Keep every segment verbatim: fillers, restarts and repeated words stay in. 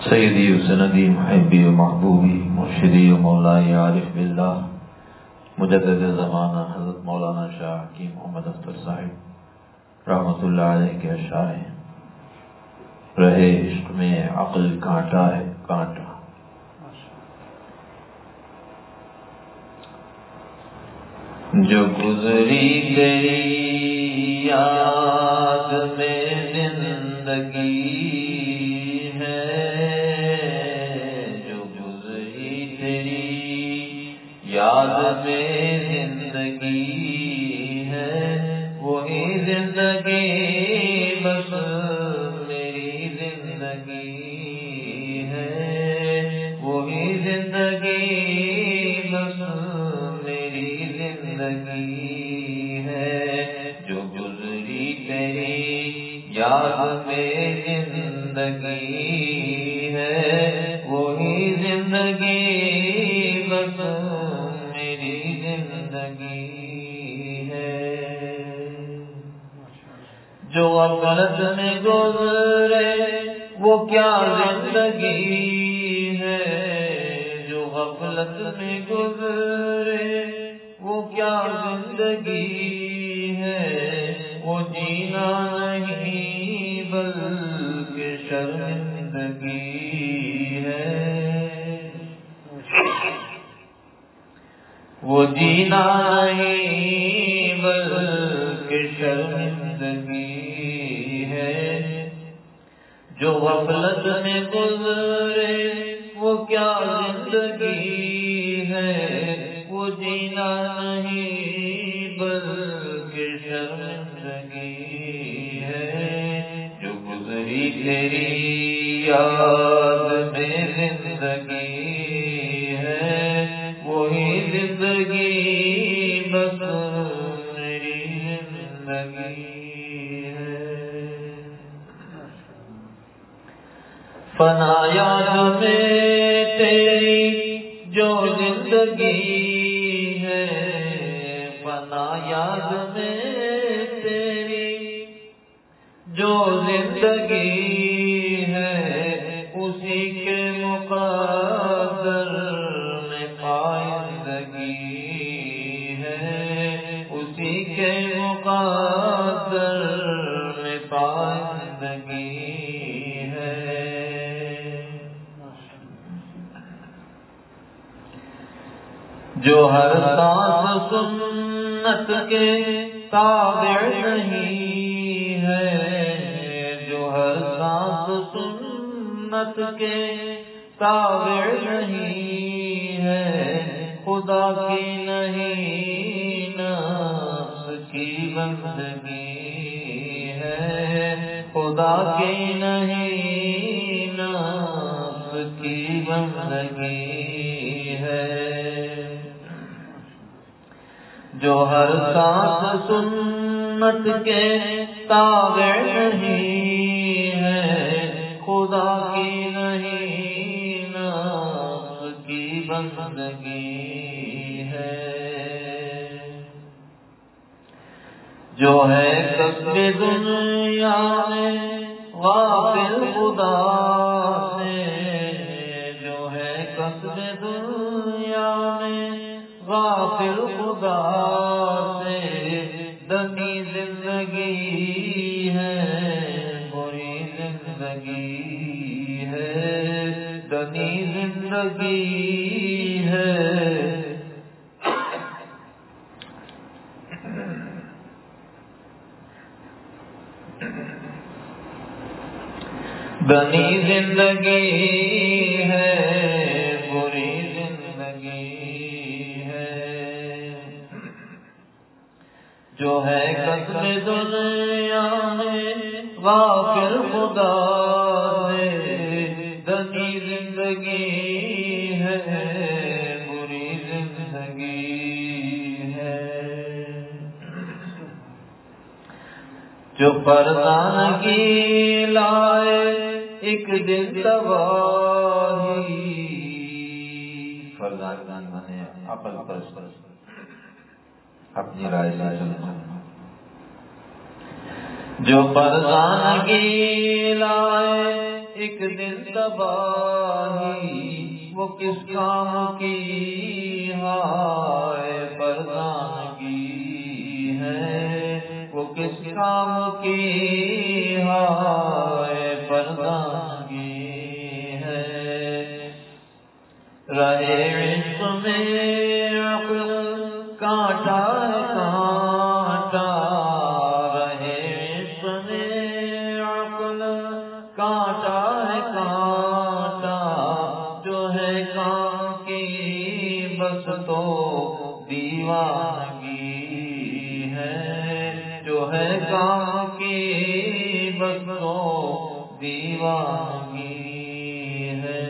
سیدی و سندی محبی و محبوبی مرشدی و مولائی عارف باللہ مجدد زمانہ حضرت مولانا شاہ حکیم محمد اختر صاحب رحمۃ اللہ علیہ کے اشعار ہیں۔ رہے عشق میں عقل کانٹا ہے کانٹا، جو گزری تیری یاد میں زندگی ہے، جو گزری تیری یاد میں زندگی ہے، وہی زندگی بس میری زندگی ہے، وہی زندگی بس میری زندگی ہے، جو گزری تیری یاد میں زندگی ہے، وہی زندگی بس میری زندگی ہے، جو غفلت میں گزرے وہ کیا زندگی ہے، جو غفلت میں گزرے وہ کیا زندگی ہے، وہ جینا نہیں بلکہ شرمندگی ہے، وہ جینا نہیں بلکہ شرمندگی ہے، جو غفلت میں گزرے وہ کیا زندگی ہے، وہ جینا نہیں بلکہ شرمندگی ہے، جو گزری تیری یاد میں زندگی ہے، وہی زندگی بس میری زندگی ہے، فنا یاد میں تیری جو زندگی ہے، فنا یاد میں تیری جو زندگی ہے، اسی کے مقدر میں پائندگی ہے، اسی کے مقدر میں پائندگی ہے، جو ہر سانس سنت کے تابع نہیں ہے، جو ہر سانس سنت کے تابع نہیں ہے، خدا کی نہیں نفس کی بندگی ہے، خدا کی نہیں نفس کی بندگی ہے، جو ہر سانس سنت کے تابع نہیں ہے، خدا کی نہیں نفس کی بندگی ہے، جو ہے کسب دنیا میں غافل خدا سے، جو ہے کسب دنیا میں غافل خدا سے، دنی زندگی ہے بری زندگی ہے، دنی زندگی ہے، دنی زندگی ہے بری زندگی ہے، جو ہے قصد دنیا میں غافل خدا سے، دنی زندگی ہے بری زندگی ہے، جو پردانگی لائے ایک دن تباہی، فردان بنے عقل پرست اپنی رائے سے چلنا، جو پردانگی لائے ایک دن تباہی وہ کس کام کی ہائے پردانگی ہے، وہ کس کام کی ہائے پردانگی ہے۔ رہے عشق میں عقل کانٹا کانٹا، رہے عشق میں عقل کانٹا کانٹا، جو ہے کام کی بس تو دیوانگی ہے، جو ہے کام کی بس تو دیوانگی ہے۔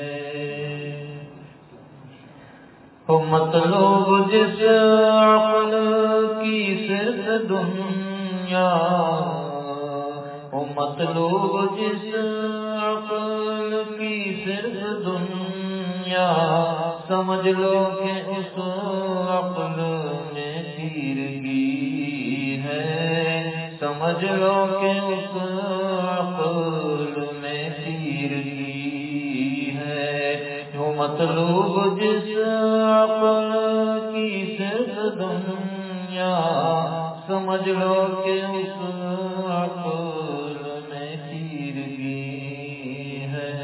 تو مطلوب جس عقل کی صرف دنیا، وہ مطلوب جس عقل کی صرف دنیا، سمجھ لو کہ اس عقل میں تیرگی ہے، سمجھ لو کہ اس عقل میں تیرگی ہے۔ جو مطلوب جس عقل کی صرف دنیا، سمجھ لو کہ اس عقل میں تیرگی ہے۔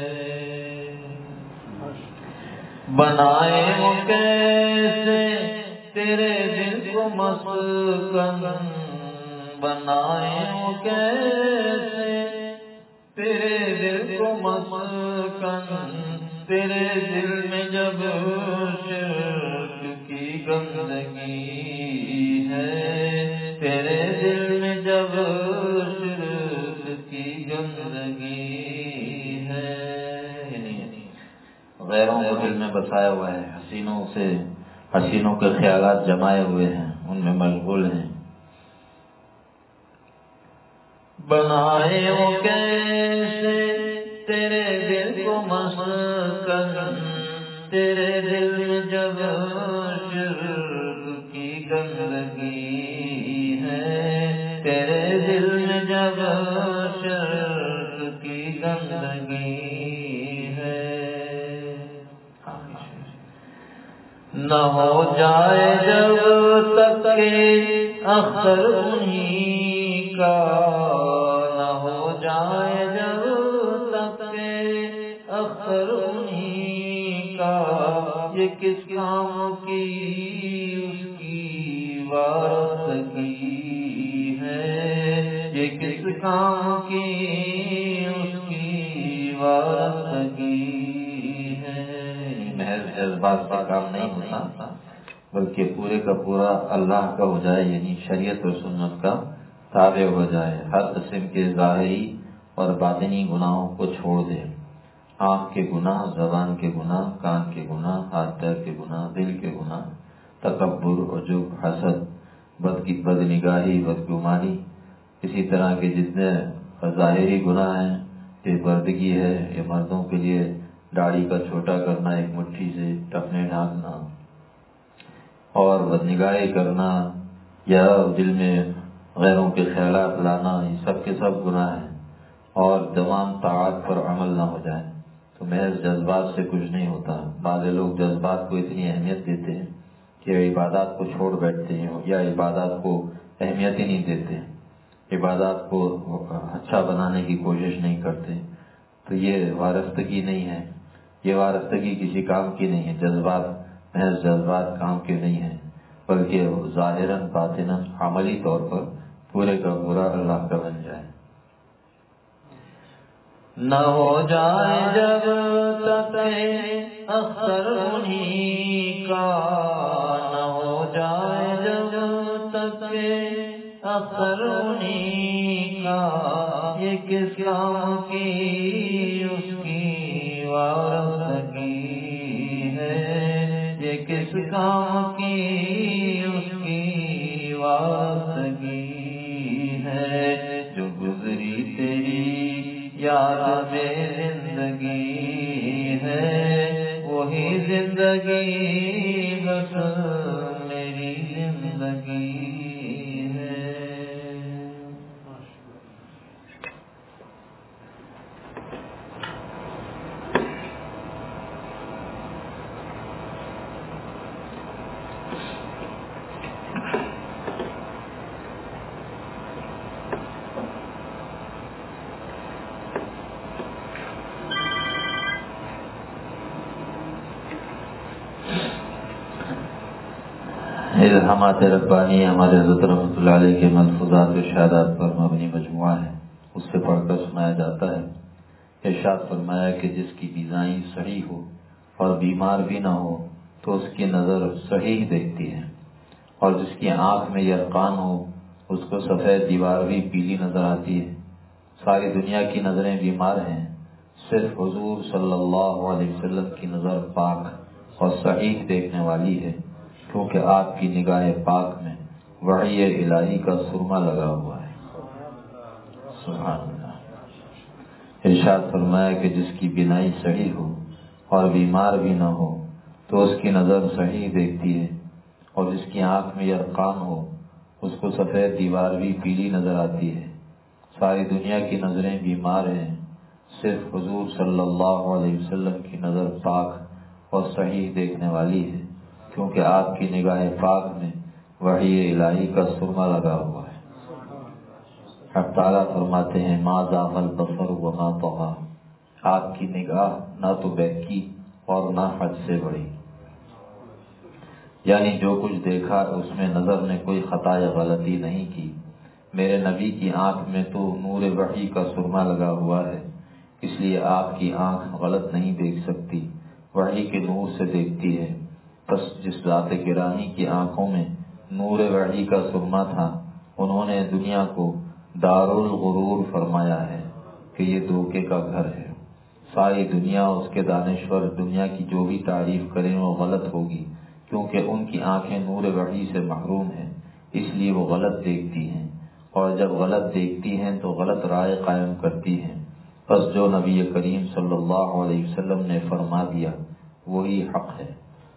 بنائے وہ کیسے تیرے دل کو مسکن، بنائے وہ کیسے تیرے دل کو مسکن، تیرے دل میں جب شرک کی گندگی ہے، تیرے دل میں جب شرک کی گندگی ہے۔ غیروں کو دل میں بسایا ہوا ہے، حسینوں سے حسینوں کے خیالات جمائے ہوئے ہیں، ان میں مشغول ہیں۔ بنائے وہ کیسے تیرے دل کو مسکن، تیرے دل میں جب شرک کی گندگی ہے، تیرے دل میں جب شرک کی گندگی ہے۔ نہ ہو جائے جب تک اختر انہی کا، نہ ہو جائے جب تک اختر انہی کا، یہ کس کام کی اس کی وارثگی ہے، یہ کس کام کی اس کی وارثگی ہے۔ محض جذبات سے کام نہیں ہوتا، بلکہ پورے کا پورا اللہ کا ہو جائے، یعنی شریعت اور سنت کا تابع ہو جائے، ہر قسم کے ظاہری اور باطنی گناہوں کو چھوڑ دے، آنکھ کے گناہ، زبان کے گناہ، کان کے گناہ، ہاتھ پیر کے گناہ، دل کے گناہ، تکبر، عجب، حسد، بد کی بد نگاہی، بدگمانی، اسی طرح کے جتنے ظاہری گناہ ہیں، بے پردگی ہے، یہ مردوں کے لیے داڑھی کا چھوٹا کرنا، ایک مٹھی سے ٹخنے ڈھانکنا، اور بدنگاہی کرنا، یا دل میں غیروں کے خیالات لانا، یہ سب کے سب گناہ ہیں، اور تمام طاعات پر عمل نہ ہو جائے تو محض جذبات سے کچھ نہیں ہوتا۔ بعض لوگ جذبات کو اتنی اہمیت دیتے ہیں کہ عبادات کو چھوڑ بیٹھتے ہیں، یا عبادات کو اہمیت ہی نہیں دیتے، عبادات کو اچھا بنانے کی کوشش نہیں کرتے، تو یہ وارستگی نہیں ہے، یہ وارستگی کسی کام کی نہیں ہے۔ جذبات محض جذبات کام کے نہیں ہیں، بلکہ ظاہراً باطناً عملی طور پر پورے کا پورا اللہ کا بن جائے۔ نہ ہو جائے جب تک اختر انہی کا، نہ ہو جائے جب تک اختر انہی کا، یہ کس کام کی اس کی وارثگی ہے، یہ کس کام کی اس کی وارثگی ہے۔ جو گزری تیری یاد میں زندگی ہے، وہی زندگی بس میری زندگی ہے۔ الہامات ربانی ہمارے حضرت رحمۃ اللہ علیہ کے ملفوظات و ارشادات پر مبنی مجموعہ ہے، اس سے پڑھ کر سنایا جاتا ہے۔ ارشاد فرمایا کہ جس کی بیضائی صحیح ہو اور بیمار بھی نہ ہو تو اس کی نظر صحیح دیکھتی ہے، اور جس کی آنکھ میں یرقان ہو اس کو سفید دیوار بھی پیلی نظر آتی ہے۔ ساری دنیا کی نظریں بیمار ہیں، صرف حضور صلی اللہ علیہ وسلم کی نظر پاک اور صحیح دیکھنے والی ہے، کیونکہ آپ کی نگاہ پاک میں وحی الہی کا سرما لگا ہوا ہے۔ سبحان اللہ۔ ارشاد فرمایا کہ جس کی بینائی صحیح ہو اور بیمار بھی نہ ہو تو اس کی نظر صحیح دیکھتی ہے، اور جس کی آنکھ میں یرقان ہو اس کو سفید دیوار بھی پیلی نظر آتی ہے۔ ساری دنیا کی نظریں بیمار ہیں، صرف حضور صلی اللہ علیہ وسلم کی نظر پاک اور صحیح دیکھنے والی ہے، کیونکہ آپ کی نگاہ پاک میں وحی الہی کا سرما لگا ہوا ہے۔ اب تعالیٰ فرماتے ہیں ما زاغ البصر وما طغیٰ، آپ کی نگاہ نہ تو بہکی اور نہ حد سے بڑھی، یعنی جو کچھ دیکھا اس میں نظر نے کوئی خطا یا غلطی نہیں کی۔ میرے نبی کی آنکھ میں تو نور وحی کا سرما لگا ہوا ہے، اس لیے آپ کی آنکھ غلط نہیں دیکھ سکتی، وحی کے نور سے دیکھتی ہے۔ بس جس ذات گرامی کی آنکھوں میں نور وحی کا سرما تھا، انہوں نے دنیا کو دار الغرور فرمایا ہے کہ یہ دھوکے کا گھر ہے۔ ساری دنیا اس کے دانشور دنیا کی جو بھی تعریف کریں وہ غلط ہوگی، کیونکہ ان کی آنکھیں نور وحی سے محروم ہیں، اس لیے وہ غلط دیکھتی ہیں، اور جب غلط دیکھتی ہیں تو غلط رائے قائم کرتی ہیں۔ بس جو نبی کریم صلی اللہ علیہ وسلم نے فرما دیا وہی حق ہے۔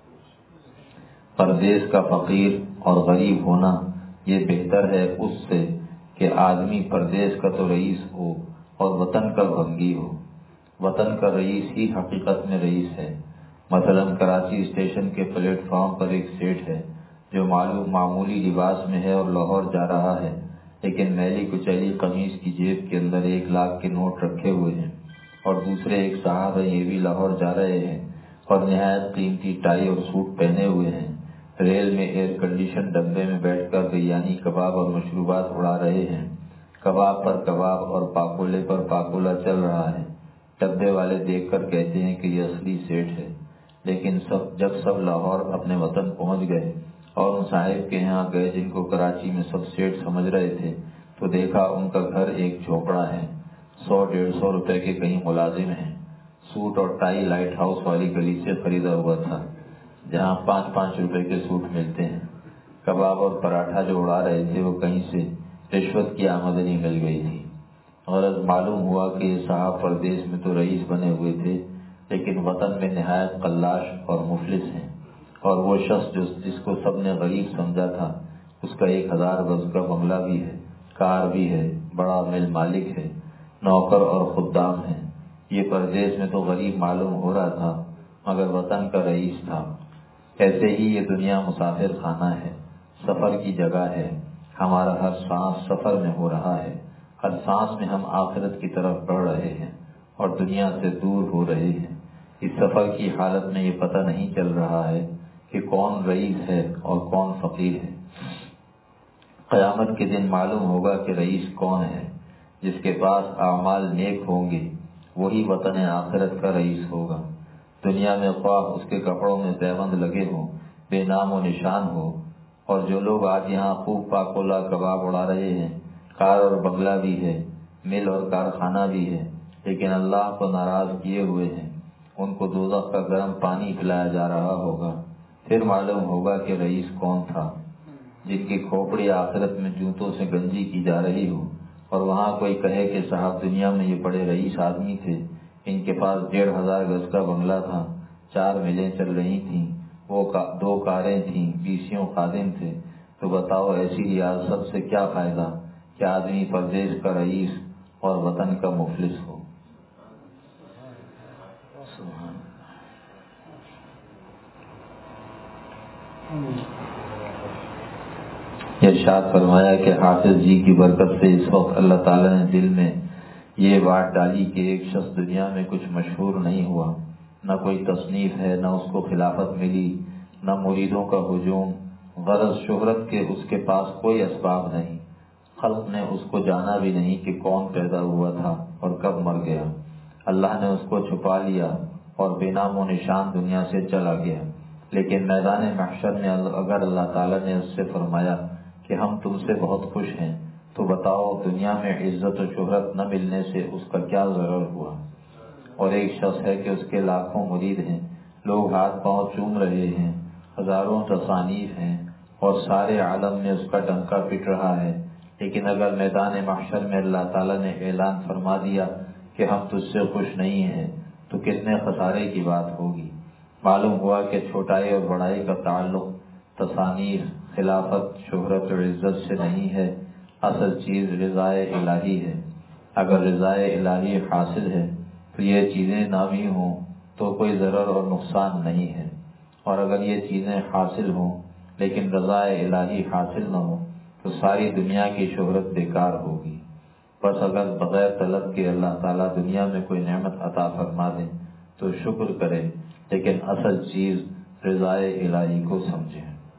پردیس کا فقیر اور غریب ہونا یہ بہتر ہے اس سے کہ آدمی پردیس کا تو رئیس ہو اور وطن کا بھنگی ہو۔ وطن کا رئیس ہی حقیقت میں رئیس ہے۔ مثلا کراچی اسٹیشن کے پلیٹ فارم پر ایک سیٹ ہے جو معلوم معمولی لباس میں ہے اور لاہور جا رہا ہے، لیکن میلی کچیلی قمیض کی جیب کے اندر ایک لاکھ کے نوٹ رکھے ہوئے ہیں، اور دوسرے ایک صاحب ہیں یہ بھی لاہور جا رہے ہیں اور نہایت قیمتی ٹائی اور سوٹ پہنے ہوئے ہیں، ریل میں ایئر کنڈیشن ڈبے میں بیٹھ کر بریانی کباب اور مشروبات اڑا رہے ہیں، کباب پر کباب اور پاکولے پر پاکولا چل رہا ہے۔ ڈبے والے دیکھ کر کہتے ہیں کہ یہ اصلی سیٹ ہے، لیکن سب جب سب لاہور اپنے وطن پہنچ گئے اور ان صاحب کے یہاں گئے جن کو کراچی میں سب سیٹ سمجھ رہے تھے، تو دیکھا ان کا گھر ایک جھوپڑا ہے، سو ڈیڑھ سو روپے کے کہیں ملازم ہیں، سوٹ اور ٹائی لائٹ ہاؤس والی گلی سے خریدا ہوا تھا جہاں پانچ پانچ روپے کے سوٹ ملتے ہیں۔ کباب اور پراٹھا جو اڑا رہے تھے وہ کہیں سے رشوت کی آمدنی مل گئی تھی۔ غرض معلوم ہوا کہ یہ صاحب پردیس میں تو رئیس بنے ہوئے تھے، لیکن وطن میں نہایت قلاش اور مفلس ہیں، اور وہ شخص جو جس کو سب نے غریب سمجھا تھا اس کا ایک ہزار گز کا بنگلہ بھی ہے، کار بھی ہے، بڑا مل مالک ہے، نوکر اور خدام ہیں۔ یہ پردیس میں تو غریب معلوم ہو رہا تھا مگر وطن کا رئیس تھا۔ ایسے ہی یہ دنیا مسافر خانہ ہے، سفر کی جگہ ہے۔ ہمارا ہر سانس سفر میں ہو رہا ہے، ہر سانس میں ہم آخرت کی طرف بڑھ رہے ہیں اور دنیا سے دور ہو رہے ہیں۔ اس سفر کی حالت میں یہ پتہ نہیں چل رہا ہے کہ کون رئیس ہے اور کون فقیر ہے۔ قیامت کے دن معلوم ہوگا کہ رئیس کون ہے۔ جس کے پاس اعمال نیک ہوں گے وہی وطن آخرت کا رئیس ہوگا۔ دنیا میں خواہ اس کے کپڑوں میں دیوبند لگے ہوں، بے نام و نشان ہو، اور جو لوگ آج یہاں خوب پاکولا کباب اڑا رہے ہیں، کار اور بنگلہ بھی ہے، مل اور کارخانہ بھی ہے، لیکن اللہ کو ناراض کیے ہوئے ہیں، ان کو دوزخ کا گرم پانی پلایا جا رہا ہوگا۔ پھر معلوم ہوگا کہ رئیس کون تھا۔ جن کی کھوپڑی آخرت میں جوتوں سے گنجی کی جا رہی ہو، اور وہاں کوئی کہے کہ صاحب دنیا میں یہ بڑے رئیس آدمی تھے، ان کے پاس ڈیڑھ ہزار گز کا بنگلہ تھا، چار ملیں چل رہی تھیں، وہ دو کاریں تھیں، بیسیوں خادم تھے، تو بتاؤ ایسی ریاست سے کیا فائدہ کہ آدمی پردیس کا رئیس اور وطن کا مفلس ہو۔ ارشاد فرمایا کہ حافظ جی کی برکت سے اس وقت اللہ تعالیٰ نے دل میں یہ بات ڈالی کہ ایک شخص دنیا میں کچھ مشہور نہیں ہوا، نہ کوئی تصنیف ہے، نہ اس کو خلافت ملی، نہ مریدوں کا ہجوم، غرض شہرت کے اس کے پاس کوئی اسباب نہیں، خلق نے اس کو جانا بھی نہیں کہ کون پیدا ہوا تھا اور کب مر گیا، اللہ نے اس کو چھپا لیا اور بے نام و نشان دنیا سے چلا گیا۔ لیکن میدان محشر میں اگر اللہ تعالیٰ نے اس سے فرمایا کہ ہم تم سے بہت خوش ہیں، تو بتاؤ دنیا میں عزت و شہرت نہ ملنے سے اس کا کیا ضرر ہوا؟ اور ایک شخص ہے کہ اس کے لاکھوں مرید ہیں، لوگ ہاتھ پاؤں چوم رہے ہیں، ہزاروں تصانیف ہیں اور سارے عالم میں اس کا ڈنکا پٹ رہا ہے، لیکن اگر میدان محشر میں اللہ تعالیٰ نے اعلان فرما دیا کہ ہم تجھ سے خوش نہیں ہیں تو کتنے خسارے کی بات ہوگی۔ معلوم ہوا کہ چھوٹائی اور بڑائی کا تعلق تصانیف، خلافت، شہرت اور عزت سے نہیں ہے، اصل چیز رضائے الہی ہے۔ اگر رضائے الہی حاصل ہے تو یہ چیزیں نہ بھی ہوں تو کوئی ضرر اور نقصان نہیں ہے، اور اگر یہ چیزیں حاصل ہوں لیکن رضائے الہی حاصل نہ ہو تو ساری دنیا کی شہرت بیکار ہوگی۔ بس اگر بغیر طلب کے اللہ تعالیٰ دنیا میں کوئی نعمت عطا فرما دے تو شکر کرے، لیکن اصل چیز رضائے الہی کو سمجھیں۔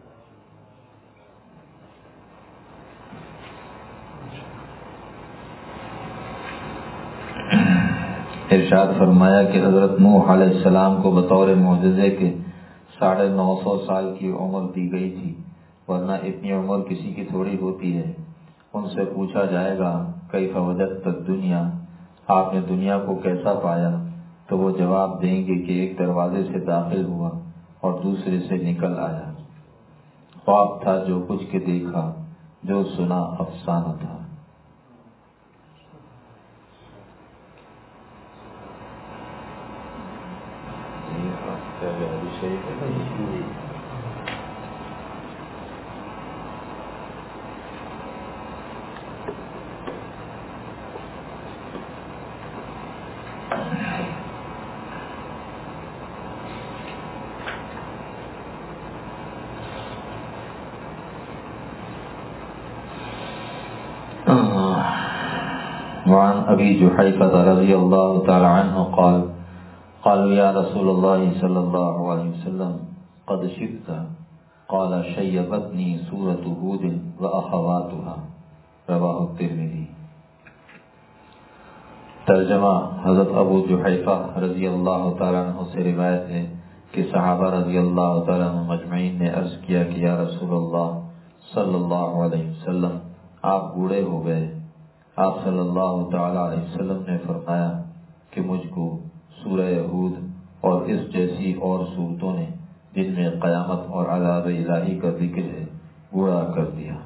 ارشاد فرمایا کہ حضرت نوح علیہ السلام کو بطور معجزے کے ساڑھے نو سو سال کی عمر دی گئی تھی، ورنہ اتنی عمر کسی کی تھوڑی ہوتی ہے۔ ان سے پوچھا جائے گا کیف وجدت الدنیا، آپ نے دنیا کو کیسا پایا؟ تو وہ جواب دیں گے کہ ایک دروازے سے داخل ہوا اور دوسرے سے نکل آیا، خواب تھا جو کچھ کے دیکھا، جو سنا افسانہ تھا۔ وعن ابی جحیفہ رضی اللہ تعالی عنہ قال قالوا یا رسول اللہ صلی اللہ علیہ وسلم قد شبت قال شیبتنی سورۃ ہود واخواتها رواہ الترمذی۔ ترجمہ: حضرت ابو جحیفہ رضی اللہ تعالی عنہ سے روایت ہے کہ صحابہ رضی اللہ تعالی عنہ مجمعین نے عرض کیا کہ یا رسول اللہ صلی اللہ علیہ وسلم آپ بوڑھے ہو گئے۔ آپ صلی اللہ تعالی علیہ وسلم نے فرمایا کہ مجھ کو سورہ ہود اور اس جیسی اور صورتوں نے جن میں قیامت اور عذاب الہی کا ذکر ہے بوڑھا کر دیا۔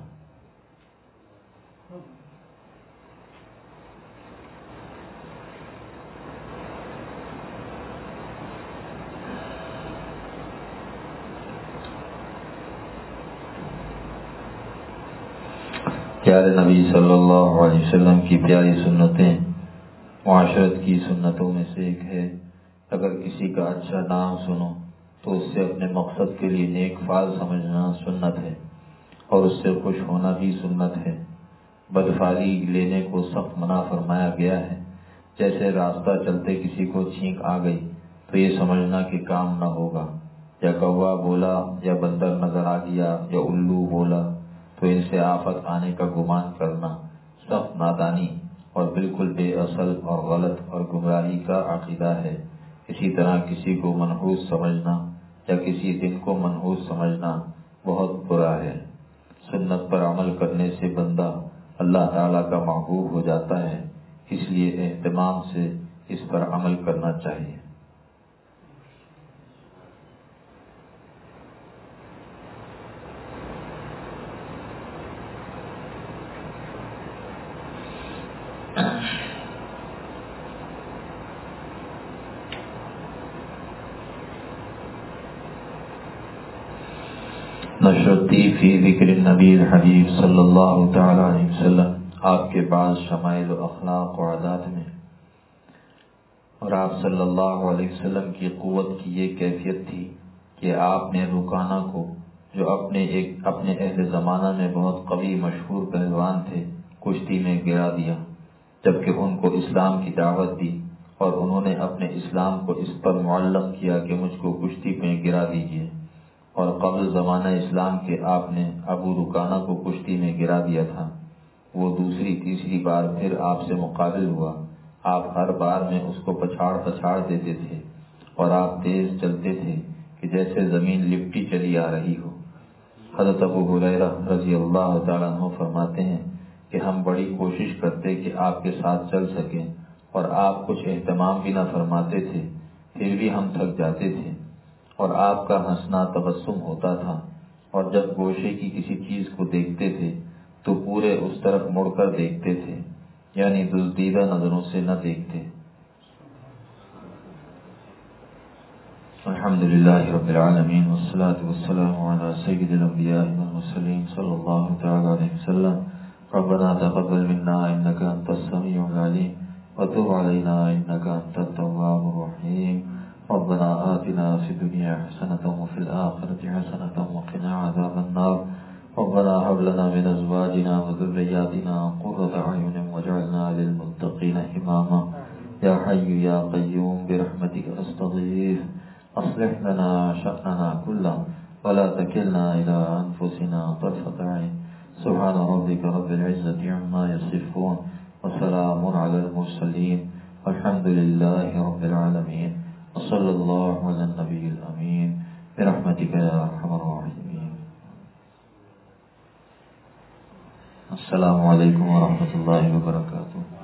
پیارے نبی صلی اللہ علیہ وسلم کی پیاری سنتیں معاشرت کی سنتوں میں سے ایک ہے، اگر کسی کا اچھا نام سنو تو اس سے اپنے مقصد کے لیے نیک فال سمجھنا سنت ہے، اور اس سے خوش ہونا بھی سنت ہے۔ بدفالی لینے کو سخت منع فرمایا گیا ہے، جیسے راستہ چلتے کسی کو چھینک آ گئی تو یہ سمجھنا کہ کام نہ ہوگا، یا کوا بولا یا بندر نظر آ گیا یا الو بولا تو ان سے آفت آنے کا گمان کرنا سخت نادانی اور بالکل بے اصل اور غلط اور گمراہی کا عقیدہ ہے۔ اسی طرح کسی کو منحوس سمجھنا یا کسی دن کو منحوس سمجھنا بہت برا ہے۔ سنت پر عمل کرنے سے بندہ اللہ تعالیٰ کا محبوب ہو جاتا ہے، اس لیے اہتمام سے اس پر عمل کرنا چاہیے۔ نشرتی فی ذکر النبی الحبیب صلی اللہ تعالی علیہ وسلم، آپ کے بعض شمائل و اخلاق و عادات میں اور آپ صلی اللہ علیہ وسلم کی قوت کی یہ کیفیت تھی کہ آپ نے رکانہ کو، جو اپنے ایک اپنے اہل زمانہ میں بہت قوی مشہور پہلوان تھے، کشتی میں گرا دیا، جبکہ ان کو اسلام کی دعوت دی اور انہوں نے اپنے اسلام کو اس پر معلق کیا کہ مجھ کو کشتی میں گرا دیجیے، اور قبل زمانہ اسلام کے آپ نے ابو رکانہ کو کشتی میں گرا دیا تھا۔ وہ دوسری تیسری بار پھر آپ سے مقابل ہوا۔ آپ ہر بار میں اس کو پچھاڑ پچھاڑ دیتے تھے اور آپ تیز چلتے تھے کہ جیسے زمین لپٹی چلی آ رہی ہو۔ حضرت ابو ہریرہ رضی اللہ تعالیٰ عنہ فرماتے ہیں کہ ہم بڑی کوشش کرتے کہ آپ کے ساتھ چل سکیں اور آپ کچھ اہتمام بھی نہ فرماتے تھے، پھر بھی ہم تھک جاتے تھے اور آپ کا ہنسنا تبسم ہوتا تھا، اور جب گوشے کی کسی چیز کو دیکھتے تھے تو پورے اس طرف مڑ کر دیکھتے تھے، یعنی دزدیدہ نظروں سے نہ دیکھتے۔ الحمد للہ رب العالمین والصلاة والسلام علی سید الانبیاء والمرسلین صلی اللہ تعالی علیہ وسلم۔ ربنا تقبل منا انک انت السمیع العلیم وتب علینا انک انت التواب الرحیم۔ ربنا آتنا فی الدنیا حسنۃ وفی الآخرۃ حسنۃ وقنا عذاب النار۔ ربنا هب لنا من ازواجنا وذرياتنا قرة اعین واجعلنا للمتقین اماما۔ یا حی یا قیوم برحمتک استغیث اصلح لنا شأننا كله ولا تكلنا إلى أنفسنا طرفة عين۔ سبحان ربك رب العزة عما يصفون وسلام على المرسلين والحمد لله رب العالمين وصلى الله على النبي الأمين برحمتك يا أرحم الراحمين۔ السلام علیکم ورحمۃ اللہ وبرکاتہ۔